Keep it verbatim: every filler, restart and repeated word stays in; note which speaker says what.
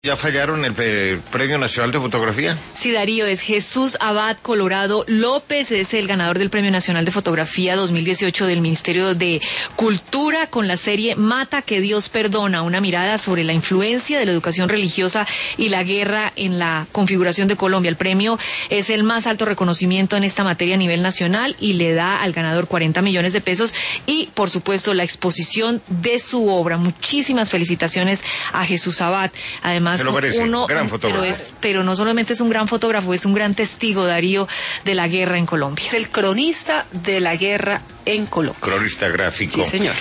Speaker 1: ¿Ya fallaron el eh, Premio Nacional de Fotografía?
Speaker 2: Sí, Darío, es Jesús Abad Colorado López, es el ganador del Premio Nacional de Fotografía dos mil dieciocho del Ministerio de Cultura con la serie Mata que Dios perdona, una mirada sobre la influencia de la educación religiosa y la guerra en la configuración de Colombia. El premio es el más alto reconocimiento en esta materia a nivel nacional y le da al ganador cuarenta millones de pesos y, por supuesto, la exposición de su obra. Muchísimas felicitaciones a Jesús Abad. Además,
Speaker 1: se lo merece,
Speaker 2: uno,
Speaker 1: gran fotógrafo.
Speaker 2: Pero, es, pero no solamente es un gran fotógrafo, es un gran testigo, Darío, de la guerra en Colombia.
Speaker 3: Es el cronista de la guerra en Colombia.
Speaker 1: Cronista gráfico.
Speaker 3: Sí, señor.